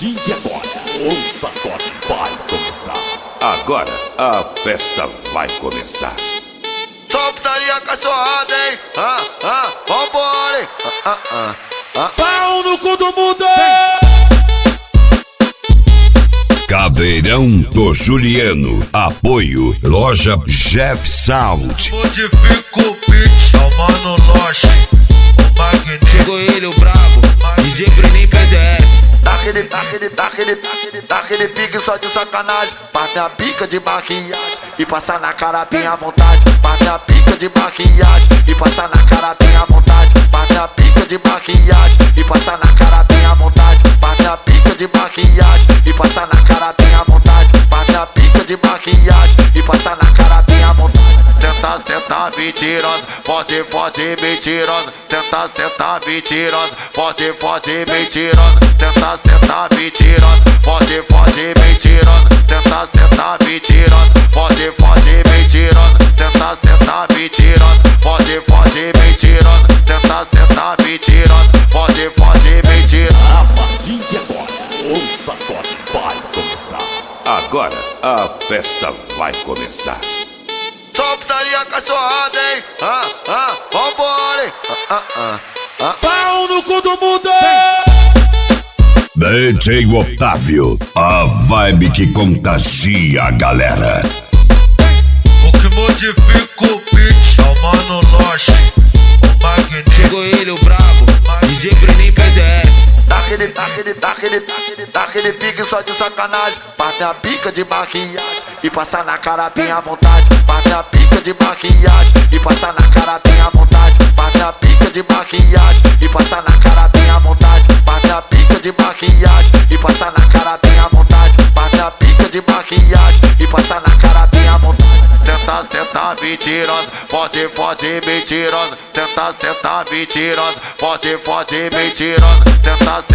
partir de agora, o sacode vai começar. Agora a festa vai começar. Só putaria cachorrada, hein? Vambora, hein? Pau no cu do mundo! Caveirão do Juliano. Apoio Loja Jeff Sound. Modifica o beat, é o Mano Loche, o Magneto. Chegou ele, o brabo, DJ Brenin PZS. Daquele pique só de sacanagem. Faz minha pica de maquiagem e passar na cara bem à vontade. Faz minha pica de maquiagem e passar na cara bem à vontade. Faz minha pica de maquiagem e passar na cara bem à vontade. Faz minha pica de maquiagem e passar na cara bem à vontade. Faz minha pica de maquiagem e passar na cara bem à vontade. Senta, mentirosa, pode, mentirosa. Senta, mentirosa, pode, mentirosa. Senta, mentirosa, pode, mentirosa. Senta, mentirosa, pode, mentirosa. Senta, mentirosa, pode, mentirosa. Senta, mentirosa, pode, mentirosa. A partir de agora, o sacode vai começar. Agora a festa vai começar. Só putaria cachorrada, hein? Vambora, hein? Pau no cu do mundo! DJ Otávio, a vibe que contagia a galera. O que modifica o beat é o Mano Loche, o Magneto. Chegou ele, o brabo, DJ Brenin PZS. Daquele pique só de sacanagem. Faz minha pica de maquiagem e passar na cara bem à vontade. Faz minha pica de maquiagem e passar na cara bem à vontade. Faz minha pica de maquiagem e passar na cara bem à vontade. Faz minha pica de maquiagem e passar na cara bem à vontade. Faz minha pica de maquiagem e passar na cara bem à vontade. Senta, mentirosa, pode, mentirosa. Senta, mentirosa, pode, mentirosa. Senta,